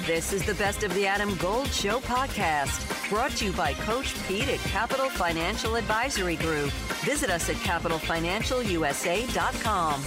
This is the Best of the Adam Gold Show podcast, brought to you by Coach Pete at Capital Financial Advisory Group. Visit us at capitalfinancialusa.com.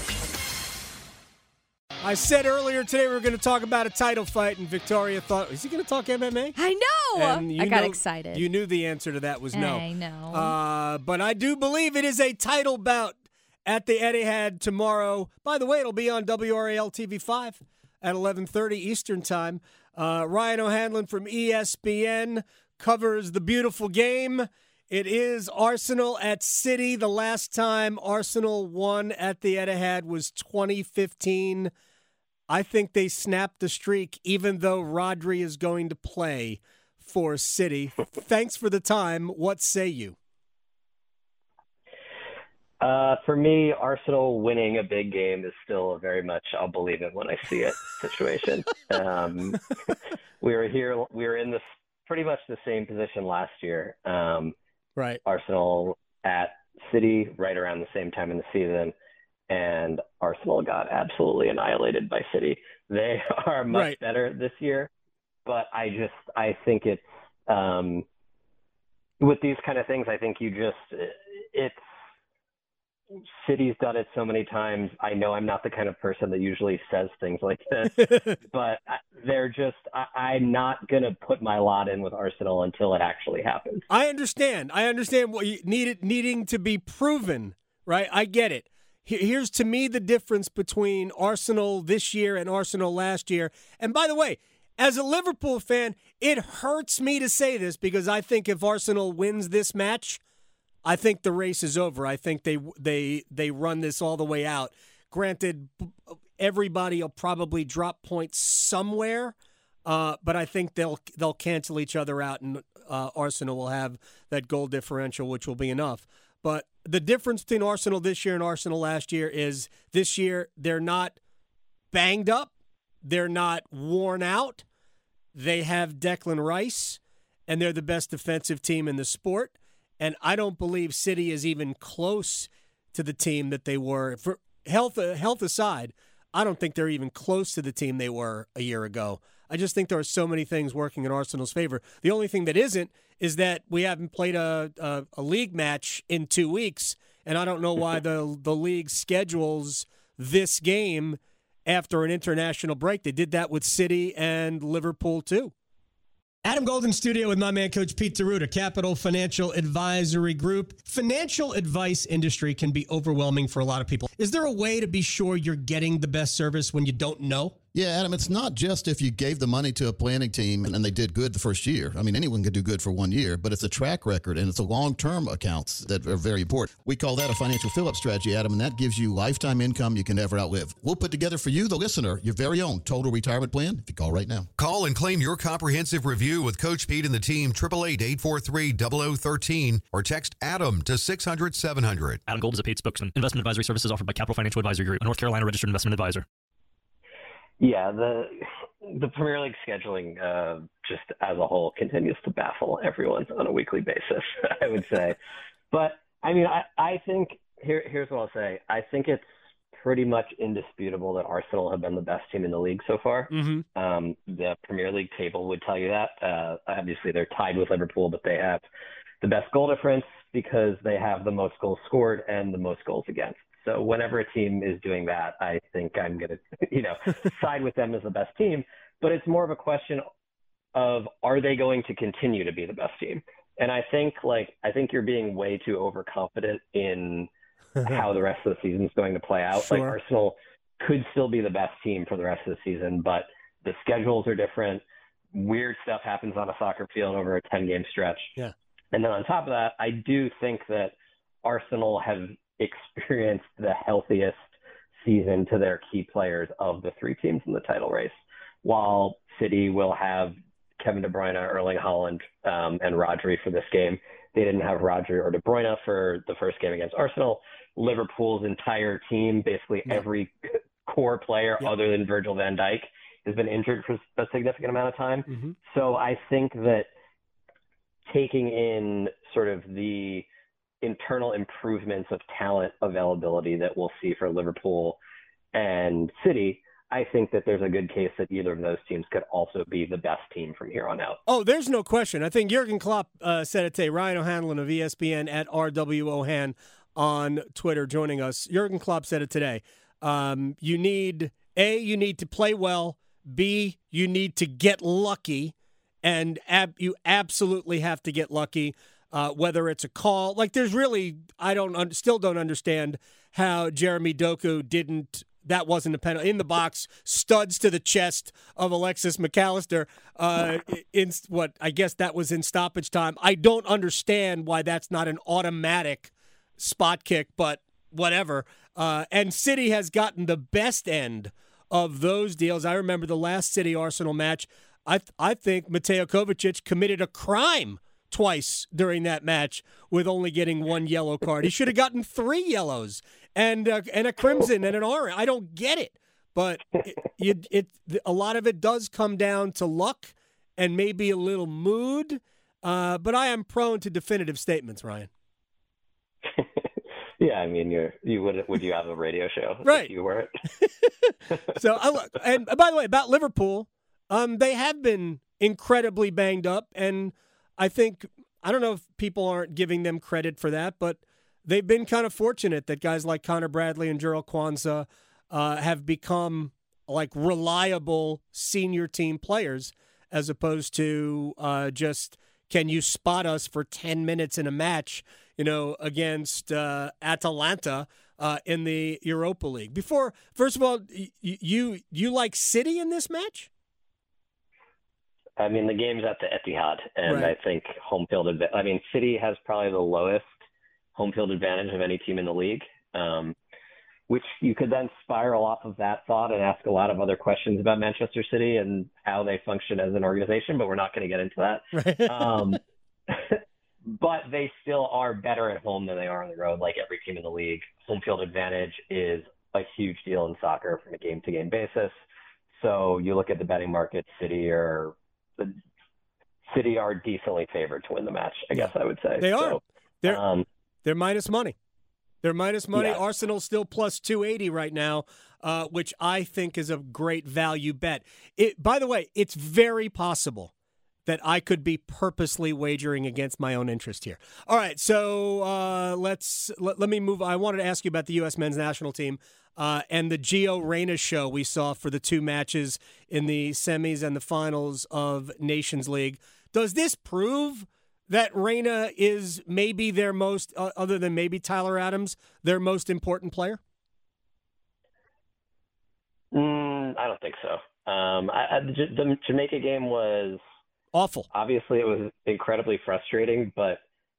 I said earlier today we were going to talk about a title fight, and Victoria thought, is he going to talk MMA? I know. And I got excited. You knew the answer to that was no. I know. But I do believe it is a title bout at the Etihad tomorrow. By the way, it'll be on WRAL TV5 at 11:30 Eastern Time. Ryan O'Hanlon from ESPN covers the beautiful game. It is Arsenal at City. The last time Arsenal won at the Etihad was 2015. I think they snapped the streak, even though Rodri is going to play for City. Thanks for the time. What say you? For me, Arsenal winning a big game is still a very much I'll believe it when I see it situation. We were in this pretty much the same position last year. Right. Arsenal at City right around the same time in the season, and Arsenal got absolutely annihilated by City. They are much better this year, but I think it's with these kind of things, I think it's City's done it so many times. I know I'm not the kind of person that usually says things like this, but I'm not going to put my lot in with Arsenal until it actually happens. I understand what you needing to be proven, right? I get it. Here's to me the difference between Arsenal this year and Arsenal last year. And by the way, as a Liverpool fan, it hurts me to say this because I think if Arsenal wins this match, I think the race is over. I think they run this all the way out. Granted, everybody will probably drop points somewhere, but I think they'll cancel each other out, and Arsenal will have that goal differential, which will be enough. But the difference between Arsenal this year and Arsenal last year is this year they're not banged up, they're not worn out. They have Declan Rice, and they're the best defensive team in the sport. And I don't believe City is even close to the team that they were. For health aside, I don't think they're even close to the team they were a year ago. I just think there are so many things working in Arsenal's favor. The only thing that isn't is that we haven't played a league match in 2 weeks, and I don't know why the league schedules this game after an international break. They did that with City and Liverpool too. Adam Golden studio with my man, Coach Pete D'Arruda, Capital Financial Advisory Group. Financial advice industry can be overwhelming for a lot of people. Is there a way to be sure you're getting the best service when you don't know? Yeah, Adam, it's not just if you gave the money to a planning team and they did good the first year. I mean, anyone could do good for 1 year, but it's a track record and it's a long-term accounts that are very important. We call that a financial fill-up strategy, Adam, and that gives you lifetime income you can never outlive. We'll put together for you, the listener, your very own total retirement plan if you call right now. Call and claim your comprehensive review with Coach Pete and the team, 888-843-0013, or text ADAM to 600-700. Adam Gold is a paid spokesman. Investment advisory services offered by Capital Financial Advisory Group, a North Carolina registered investment advisor. Yeah, the Premier League scheduling just as a whole continues to baffle everyone on a weekly basis, I would say. But, I mean, I think here's what I'll say. I think it's pretty much indisputable that Arsenal have been the best team in the league so far. Mm-hmm. The Premier League table would tell you that. Obviously, they're tied with Liverpool, but they have the best goal difference because they have the most goals scored and the most goals against. So whenever a team is doing that, I think I'm going to, side with them as the best team. But it's more of a question of, are they going to continue to be the best team? And I think you're being way too overconfident in how the rest of the season is going to play out. Sure. Like Arsenal could still be the best team for the rest of the season, but the schedules are different. Weird stuff happens on a soccer field over a 10-game stretch. Yeah. And then on top of that, I do think that Arsenal have experienced the healthiest season to their key players of the three teams in the title race. While City will have Kevin De Bruyne, Erling Haaland, and Rodri for this game, they didn't have Rodri or De Bruyne for the first game against Arsenal. Liverpool's entire team, basically every core player other than Virgil van Dijk, has been injured for a significant amount of time. Mm-hmm. So I think that taking in sort of the internal improvements of talent availability that we'll see for Liverpool and City, I think that there's a good case that either of those teams could also be the best team from here on out. Oh, there's no question. I think Jurgen Klopp said it today. Ryan O'Hanlon of ESPN at RWOhan on Twitter joining us. Jurgen Klopp said it today. You need to play well. B, you need to get lucky. And you absolutely have to get lucky, whether it's a call. Like, there's really, still don't understand how Jeremy Doku that wasn't a penalty. In the box, studs to the chest of Alexis McAllister. I guess that was in stoppage time. I don't understand why that's not an automatic spot kick, but whatever. And City has gotten the best end of those deals. I remember the last City-Arsenal match. I think Mateo Kovacic committed a crime twice during that match with only getting one yellow card. He should have gotten 3 yellows and a crimson and an orange. I don't get it, but a lot of it does come down to luck and maybe a little mood. But I am prone to definitive statements, Ryan. Yeah, I mean, would you have a radio show right. if you were it? So, and by the way, about Liverpool, they have been incredibly banged up, and I don't know if people aren't giving them credit for that, but they've been kind of fortunate that guys like Connor Bradley and Jurel Kwanzaa have become like reliable senior team players as opposed to just, can you spot us for 10 minutes in a match, against Atalanta in the Europa League. First of all, you like City in this match? I mean, the game's at the Etihad, and right. I think home field advantage. I mean, City has probably the lowest home field advantage of any team in the league, which you could then spiral off of that thought and ask a lot of other questions about Manchester City and how they function as an organization, but we're not going to get into that. Right. But they still are better at home than they are on the road, like every team in the league. Home field advantage is a huge deal in soccer from a game-to-game basis. So you look at the betting market, City are decently favored to win the match, I guess I would say. They are. They're minus money. They're minus money. Yeah. Arsenal's still plus 280 right now, which I think is a great value bet. By the way, it's very possible that I could be purposely wagering against my own interest here. All right, so let me move. I wanted to ask you about the U.S. men's national team and the Gio Reyna show we saw for the 2 matches in the semis and the finals of Nations League. Does this prove that Reyna is maybe their most, other than maybe Tyler Adams, their most important player? I don't think so. The Jamaica game was awful. Obviously, it was incredibly frustrating, but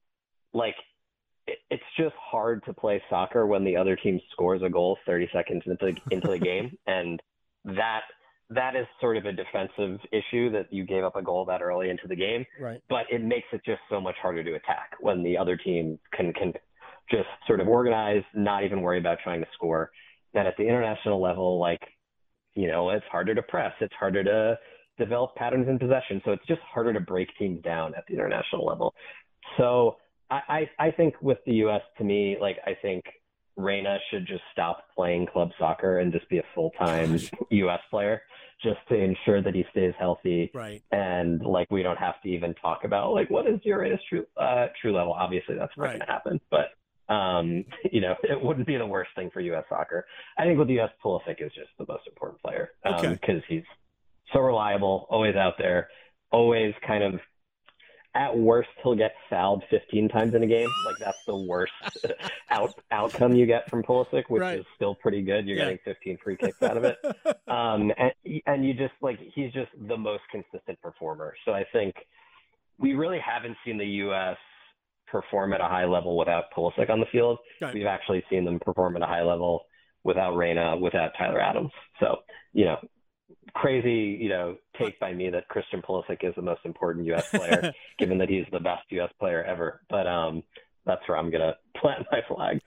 it's just hard to play soccer when the other team scores a goal 30 seconds into the game, and that is sort of a defensive issue that you gave up a goal that early into the game. Right. But it makes it just so much harder to attack when the other team can just sort of organize, not even worry about trying to score. Then at the international level, it's harder to press. It's harder to develop patterns in possession. So it's just harder to break teams down at the international level. So I think with the U.S., to me, I think Reyna should just stop playing club soccer and just be a full-time U.S. player just to ensure that he stays healthy. Right. And we don't have to even talk about what is your Reyna's true level. Obviously that's not going to happen, but it wouldn't be the worst thing for U.S. soccer. I think with the U.S., Pulisic is just the most important player because he's so reliable, always out there, always kind of, at worst, he'll get fouled 15 times in a game. That's the worst outcome you get from Pulisic, which is still pretty good. You're getting 15 free kicks out of it. And you just, he's just the most consistent performer. So I think we really haven't seen the U.S. perform at a high level without Pulisic on the field. Right. We've actually seen them perform at a high level without Reyna, without Tyler Adams. So, crazy, take by me that Christian Pulisic is the most important U.S. player, given that he's the best U.S. player ever. But that's where I'm going to plant my flag.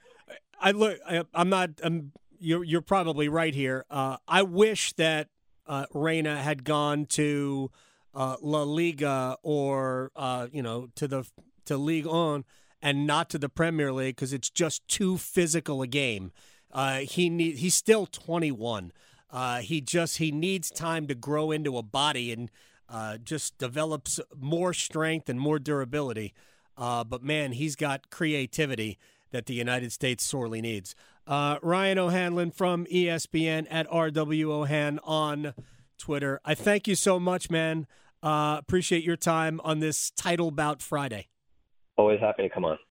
You're probably right here. I wish that Reyna had gone to La Liga or, to Ligue 1 and not to the Premier League because it's just too physical a game. He's still 21. He needs time to grow into a body and just develops more strength and more durability. But, man, he's got creativity that the United States sorely needs. Ryan O'Hanlon from ESPN at RW O'Han on Twitter. I thank you so much, man. Appreciate your time on this Title Bout Friday. Always happy to come on.